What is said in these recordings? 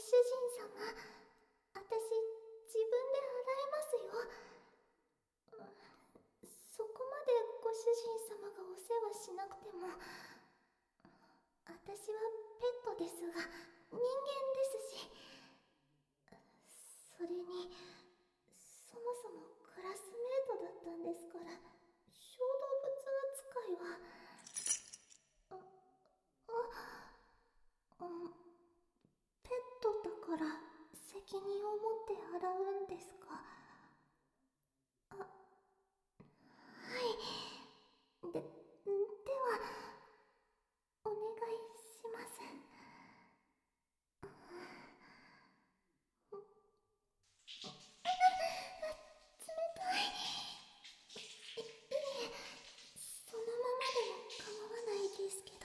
主人様、私、自分で洗いますよ。そこまでご主人様がお世話しなくても、私はペットですが、人間ですし、それに、そもそもクラスメートだったんですから、小動物扱いは、あ、ペットだから責任を持って洗うんですか？はい。では、お願いします。冷たい。そのままでも構わないですけど。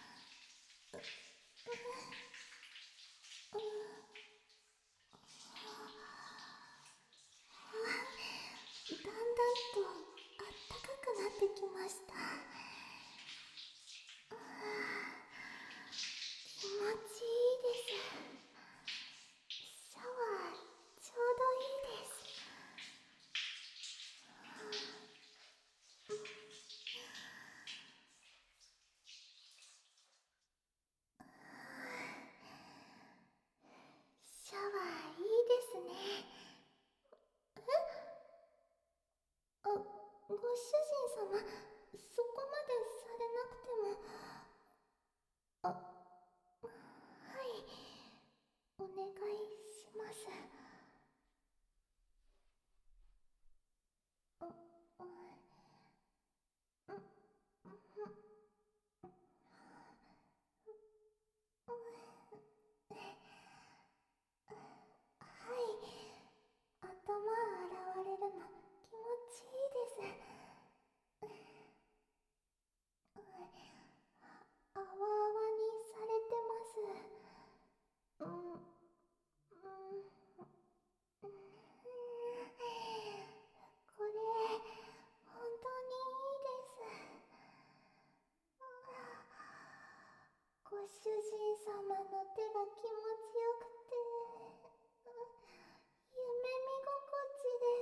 だんだんとあったかくなってきました。気持ちいいです。シャワーちょうどいいです。シャワーいいですね。ご主人様、そこまでされなくても。はい、お願いします。はい、頭洗われるの気持ちいいです。あわあわにされてます。これ、本当にいいです。ご主人様の手が気持ちよくて、夢見心地です。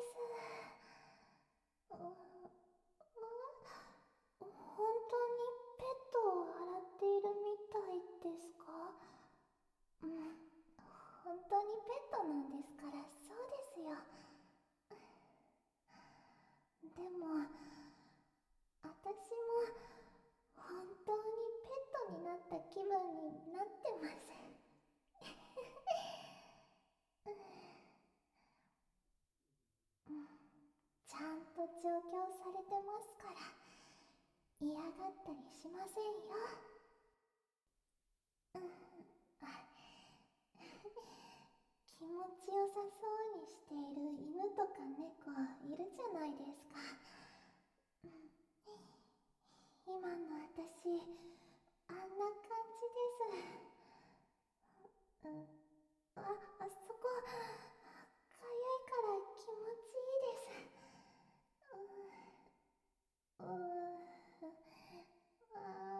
本当にペットを洗っているみたいですか？本当にペットなんですから、そうですよ。でも、私も本当にペットになった気分になってます。ちゃんと調教されてますから、嫌がったりしませんよ。気持ちよさそうにしている犬とか猫いるじゃないですか。今の私、あんな感じです。あそこ、かゆいから気持ちいいです。うーあ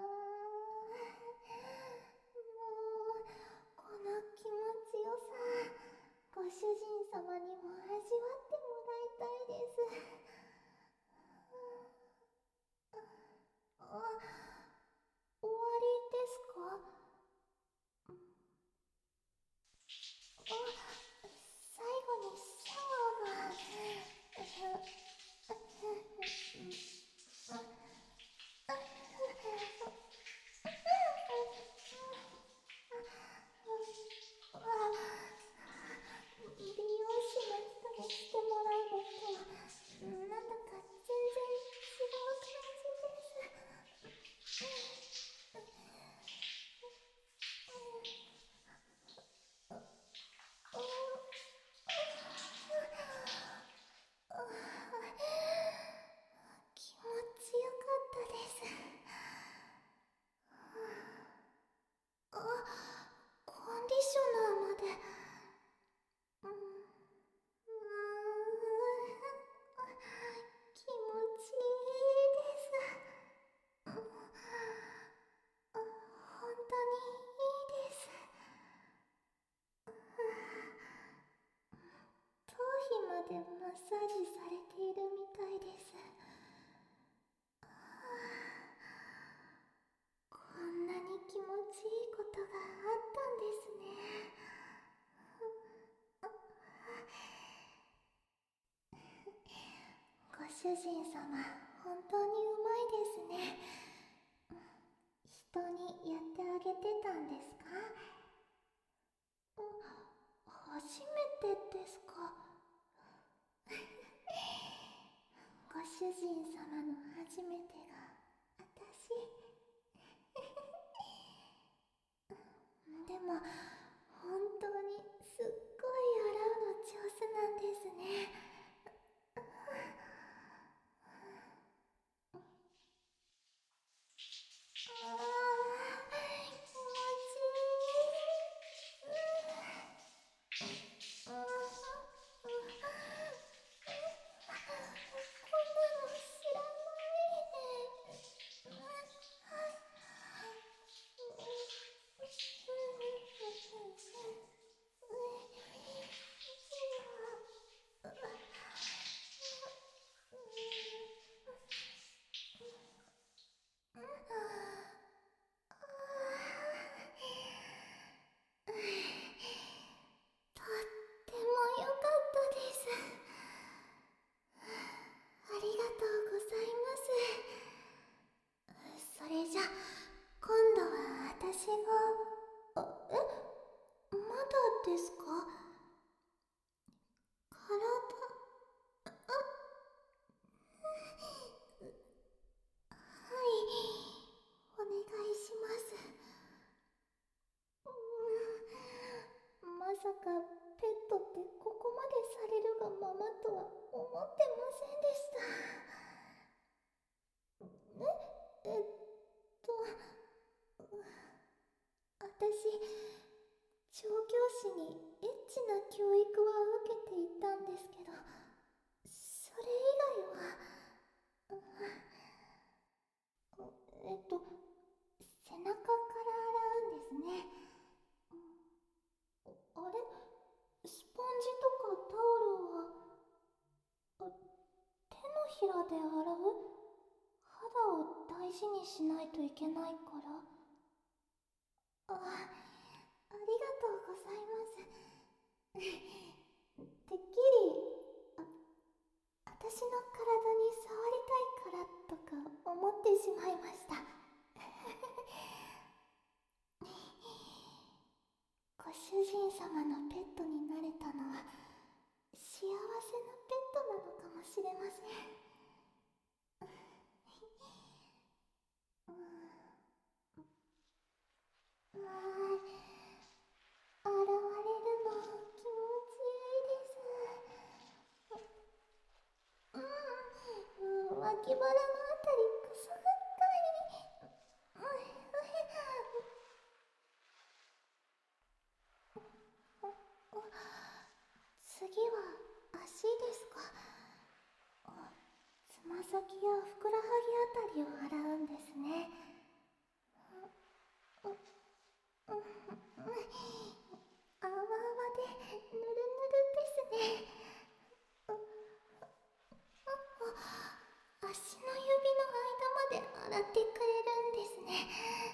もう、この気持ちよさ、ご主人様にも味わってもらいたいです。あ、終わりですサージされているみたいです。こんなに気持ちいいことがあったんですね。ご主人様、本当にうまいですね。人にやってあげてたんですか？初めてですか？ご主人様の初めてが私。でも本当にすっごい洗うの上手なんですね。あー、気持ちいい。こんなの知らない。とっても良かったです。ありがとうございます。それじゃ、今度は私が。まだですか？体。はい、お願いします。まさかペットってここまでされるがままとは思ってませんでした。え、私、調教師にエッチな教育は受けていたんですけど、それ以外は。背中から洗うんですね。あれ、スポンジとかタオルは、手のひらで洗う？肌を大事にしないといけないから。ありがとうございます。てっきり、私の体に触りたいからとか思ってしまいました。ご主人様のペットになれたのは幸せなペットなのかもしれません。洗われるの気持ちいいです。脇腹のあたりくすぐったい。次は足ですか？つま先やふくらはぎあたりを洗うんですね。あわあわでぬるぬるですね。足の指の間まで洗ってくれるんですね。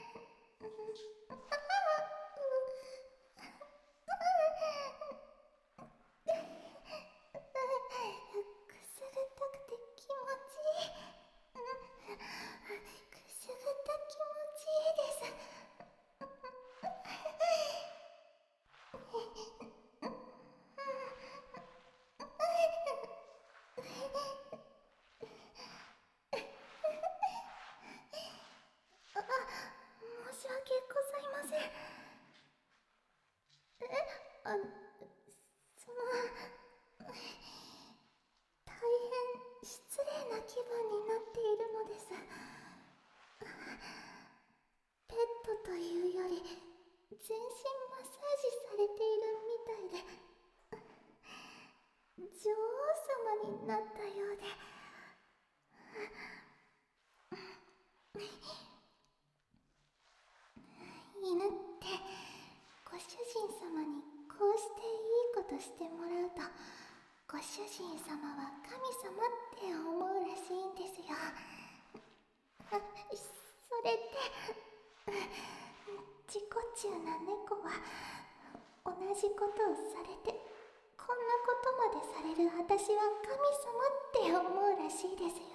くすぐったくて気持ちいい。くすぐった気持ちいいです。申し訳ございません。あその大変失礼な気分になっているのです。ペットというより全身マッサージされているみたいで、女王様になったようで。犬ってご主人様にこうしていいことしてもらうとご主人様は神様って思うらしいんですよ。それって自己中な猫は同じことをされてこんなことまでされる私は神様って思うらしいですよ。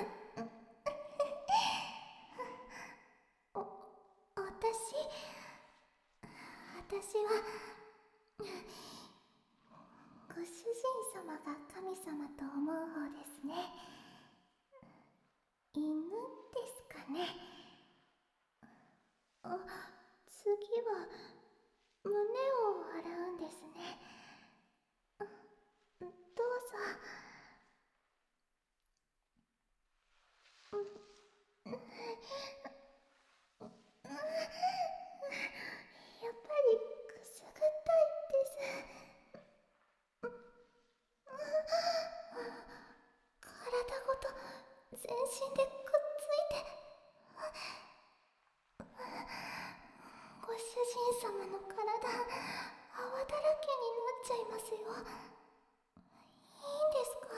私はご主人様が神様と思う方ですね。犬ですかね。次は胸を洗うんですね。どうぞ。やっぱりくすぐったいです。体ごと全身でくっついて、ご主人様の体泡だらけになっちゃいますよ。いいんですか？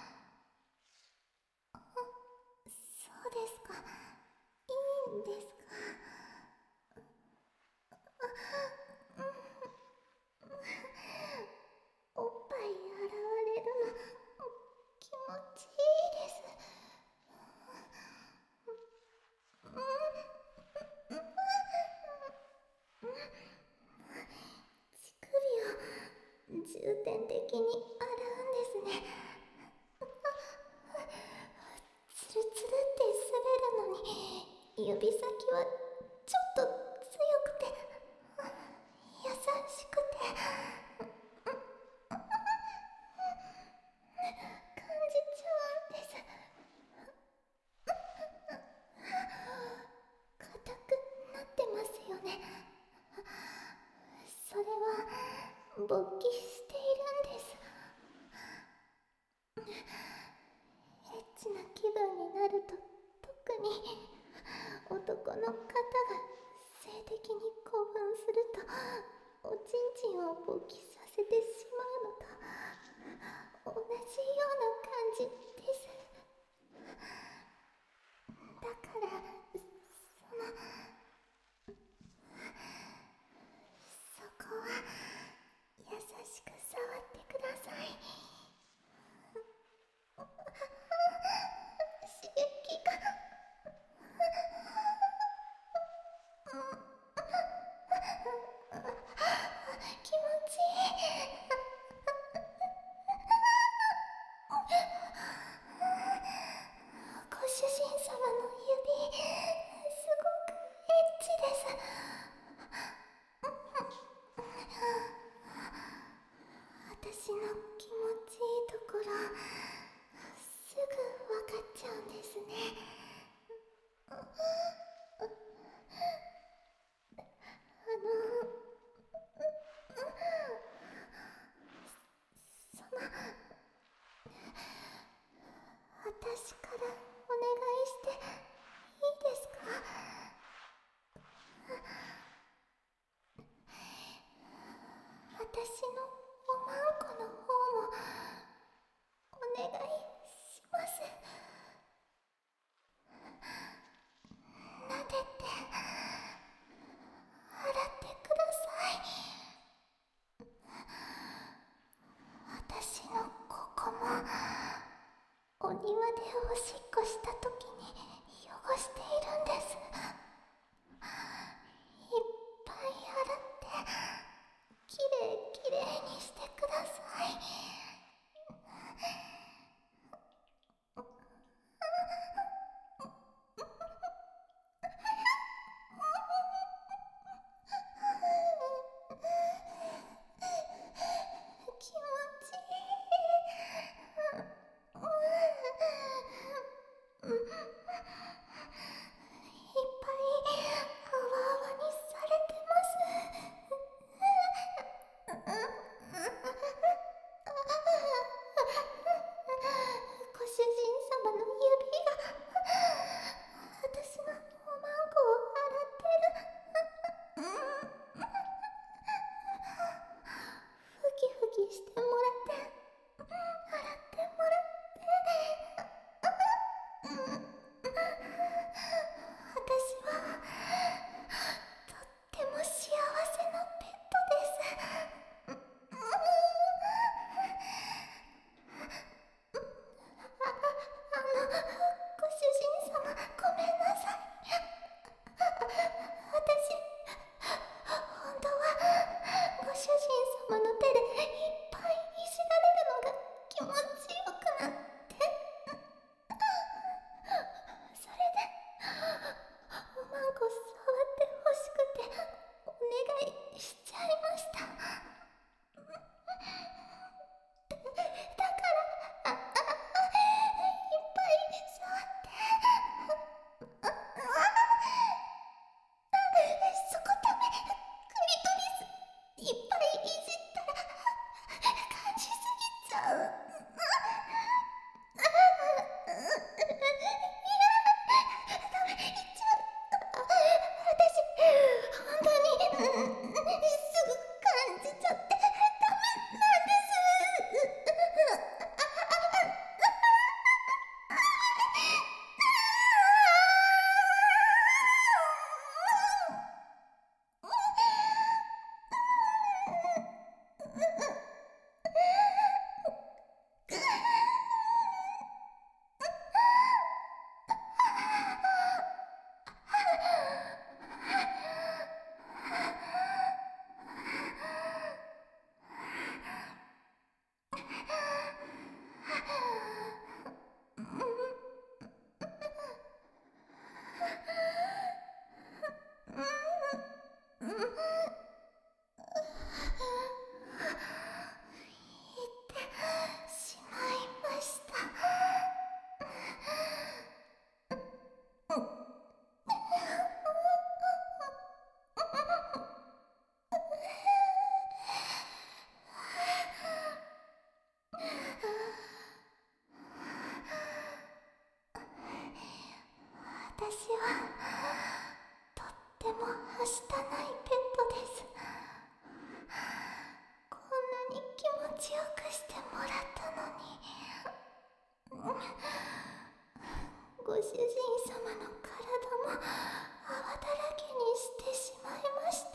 そうですか。いいんですか？おっぱい洗われるの気持ちいいです。乳首を重点的に洗うんですね。ツルツルって滑るのに指先はちょっと強くて優しくて感じちゃうんです。硬くなってますよね。それは勃起しているんです。エッチな気分になると特に男の方が性的に興奮するとおちんちんを勃起させてしまうのと同じような感じです。だからそこは優しく触ってください。刺激が気持ちいい。ご主人様の指すごくエッチです。私の気持ちいいところすぐ分かっちゃうんですね。その私からお願いしていいですか？私のおまんこの方もお願いします。撫でて洗ってください。私のここもお庭でおしっこした時に汚しているんです。いっぱい洗ってきれいきれいにしってしまいました。私はとってもはしたないペットです。こんなに気持ちよくしてもらったのに、ご主人様の体も泡だらけにしてしまいました。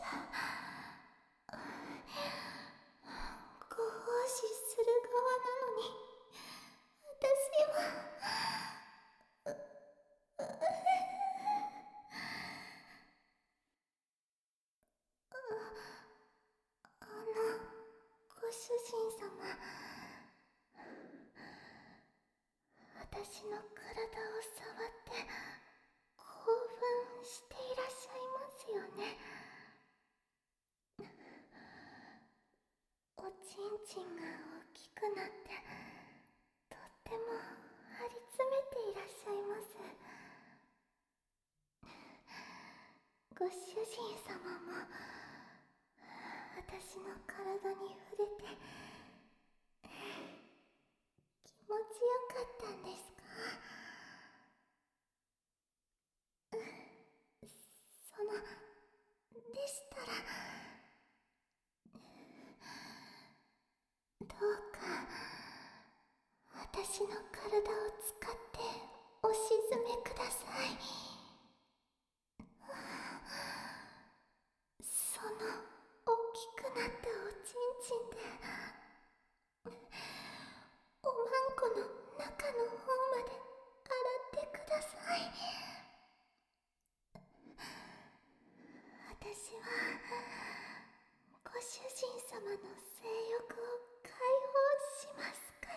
ご奉仕する側なのに、私はご主人様、私の体を触って興奮していらっしゃいますよね。おちんちんが大きくなってとっても張り詰めていらっしゃいます。ご主人様も私の体に触れて気持ちよかったんですか？でしたらどうか私の体を使ってお沈めください。その大きくなったおちんちんでおまんこの中の方まで洗ってください。私はご主人様の性欲を解放しますから。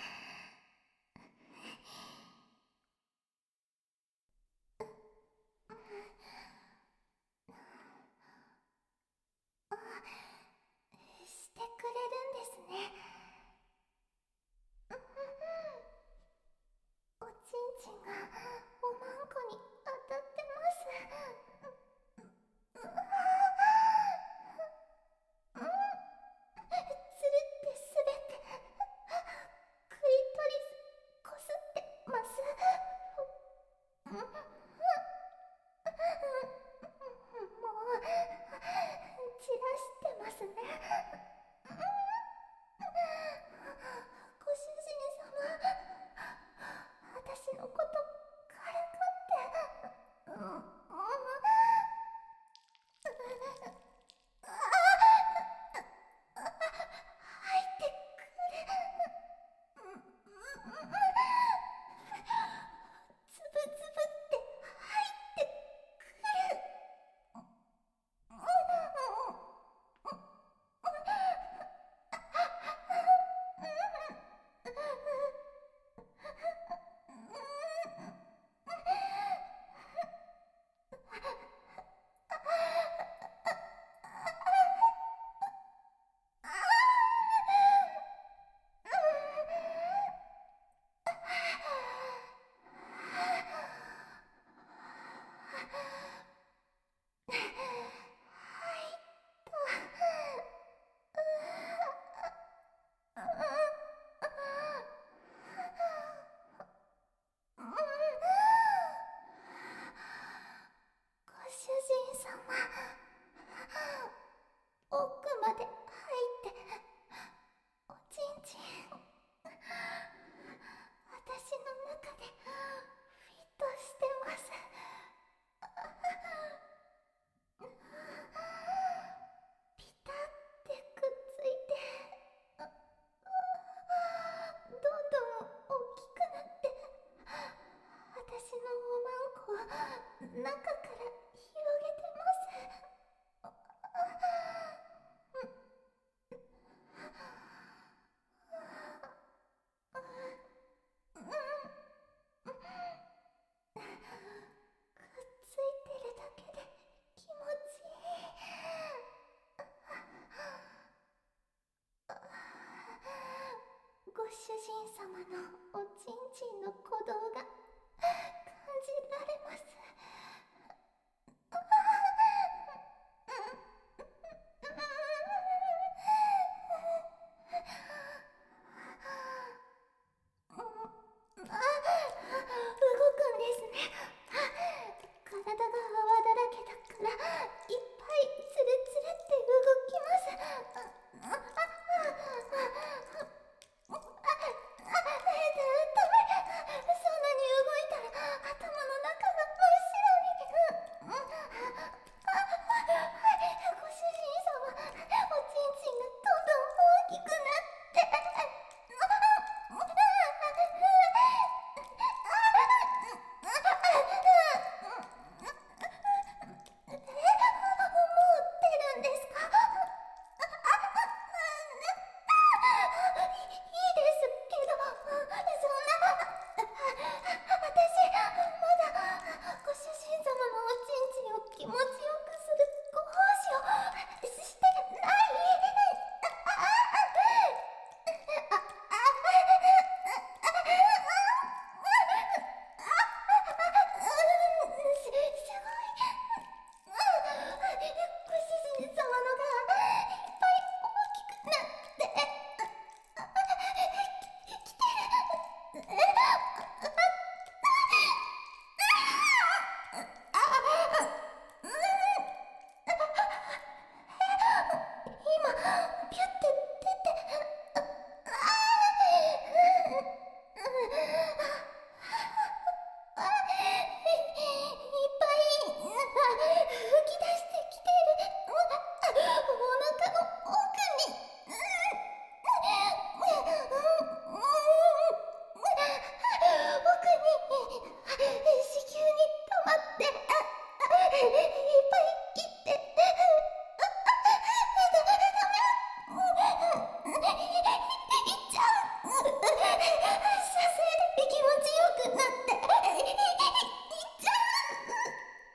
してくれるんですね。おちんちんがおまんこに当たってます。つるってすべってクリトリスこすってます。もう散らしてますね。ご主人様、私のことからかって。入ってくれ。つぶつぶって入ってくる。ご主人様、奥まで入っておちんちん私の中でフィットしてます。ピタってくっついてどんどん大きくなって私のおまんこを中から広げてます。くっついてるだけで気持ちいい。 人様のおちんちんの鼓動が感じられます。動くんですね。体が泡だらけだからいっぱいツルツルって動きます。ダメ。そんなに動いたら頭の中が真っ白に。ご主人様、おちんちんがどんどん大きくなって。もう出るんですか？いいですけど、そんな、私、まだ、ご主人様のおちんちんを気持ちよくするご奉仕をしてない。すごい。ご主人様のがいっぱい大きくなってきてる。今ピュって出て、いっぱい吹き出してきてる。お腹の奥に。奥に子宮に溜まっていっぱい切って。いっちゃう。射精で気持ちよくなっていっちゃう。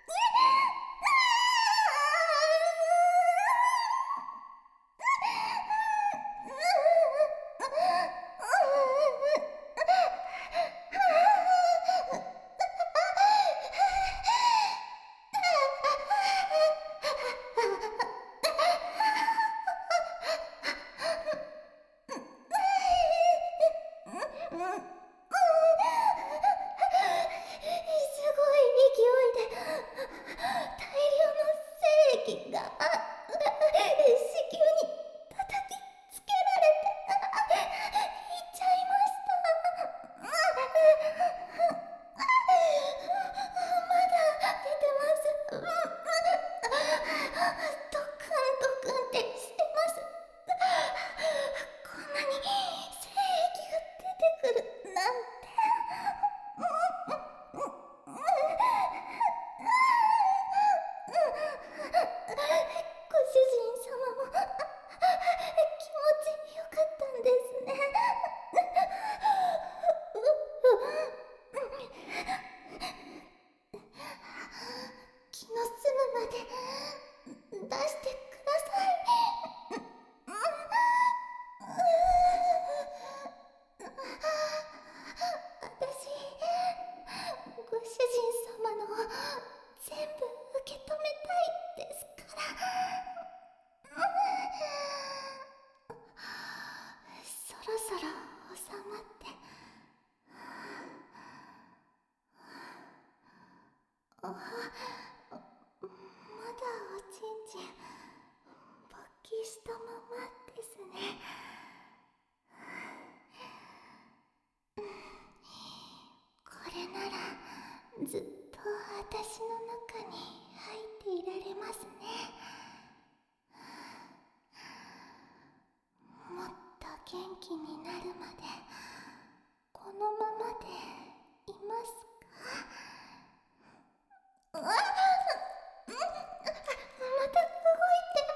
すごい勢いで大量の精液が子宮に叩きつけられていっちゃいました。まだ出てます。ドクンドクンってしてます。こんなに精液が出てくるなんて。ご主人様も気持ちよかったんですね。気の済むまで出してください。私、ご主人様の全部受け止めたいですから。そろそろ収まって。まだおちんちん勃起したままですね。これならずっと私の中に入っていられますね。もっと元気になるまでこのままでいますか？また動いて。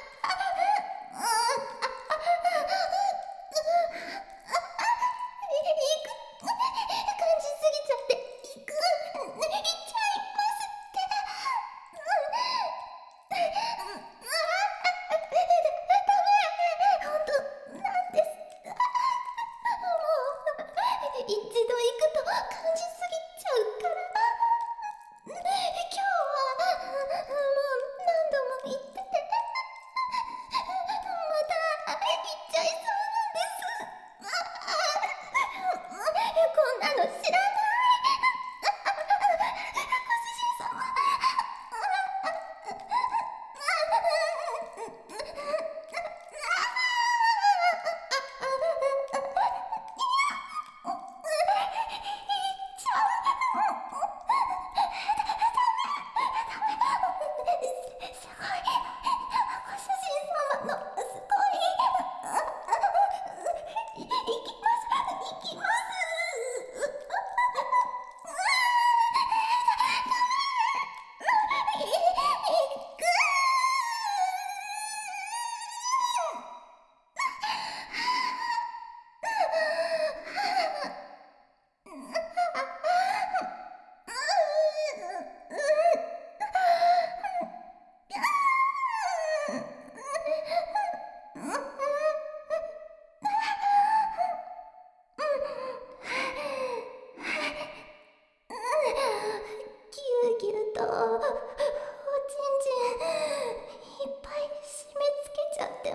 感じすぎちゃって行っちゃいますって。ダメ。ほんとなんです。もう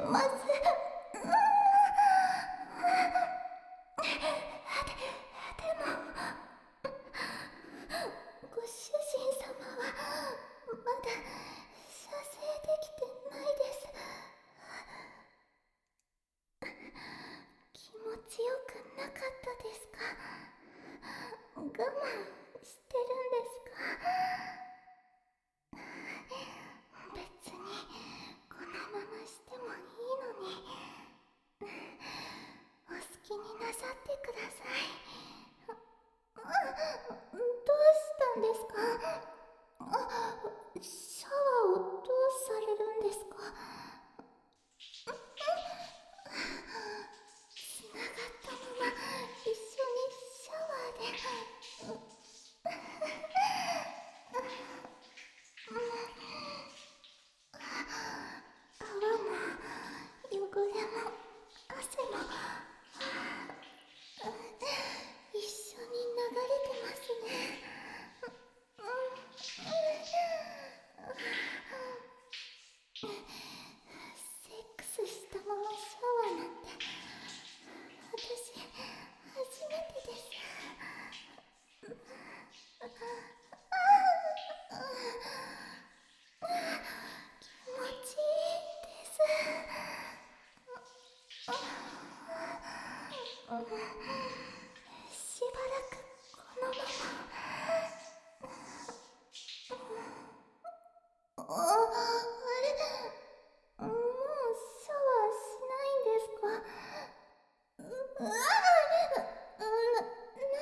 ます。でもご主人様はまだ射精できてないです。気持ちよくなかったですか？我慢してるんですか？別にこのまましてもいいのに。お好きになさってください。どうしたんですか？シャワーをどうされるんですか？つながったまま一緒にシャワーで。泡も汚れも汗も一緒に流れてますね。セックスしたままシャワーなんて私初めてです。気持ちいいです。しばらくこのまま。あれ、もうシャワーしないんですか？な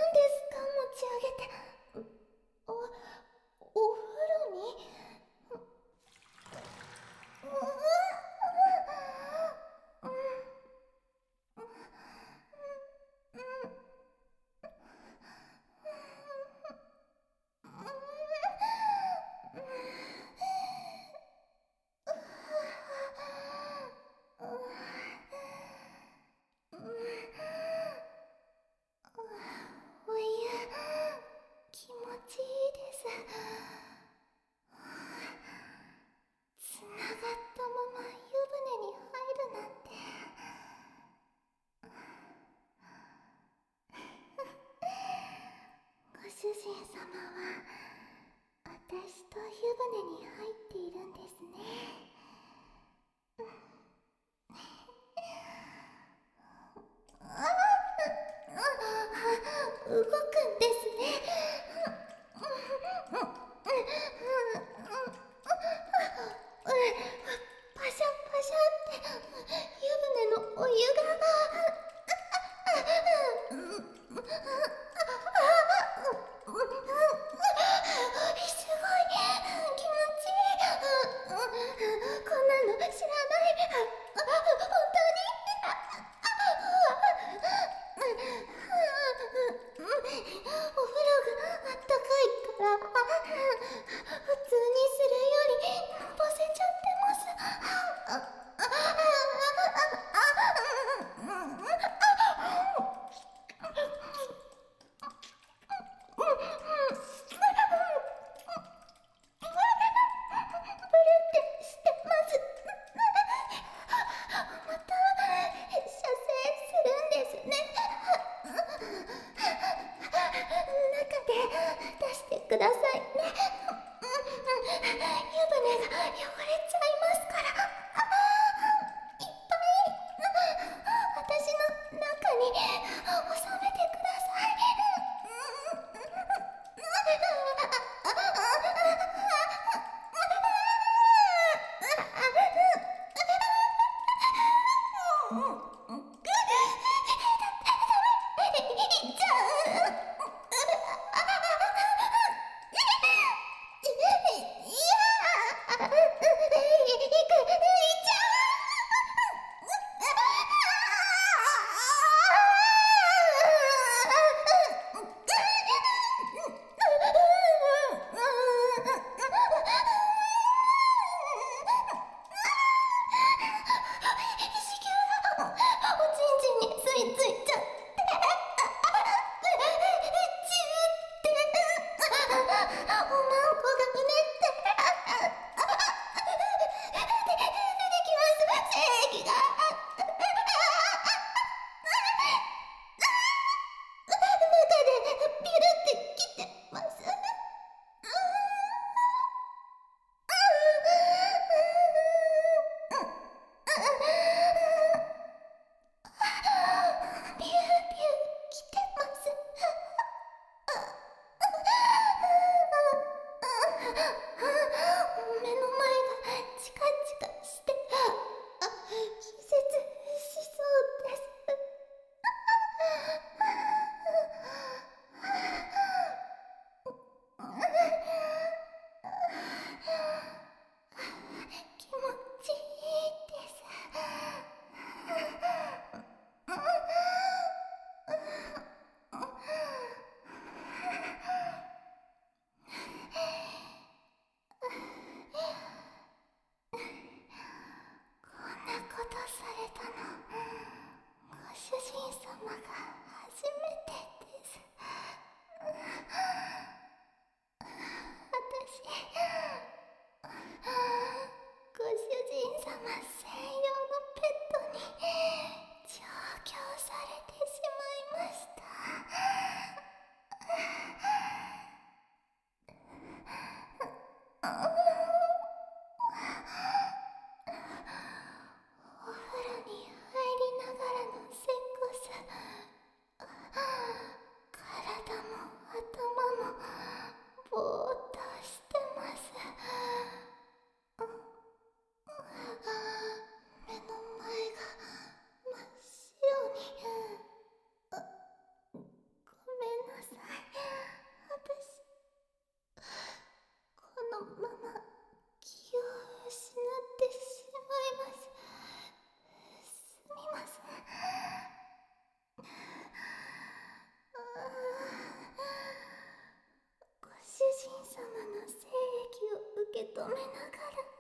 神様の精液を受け止めながら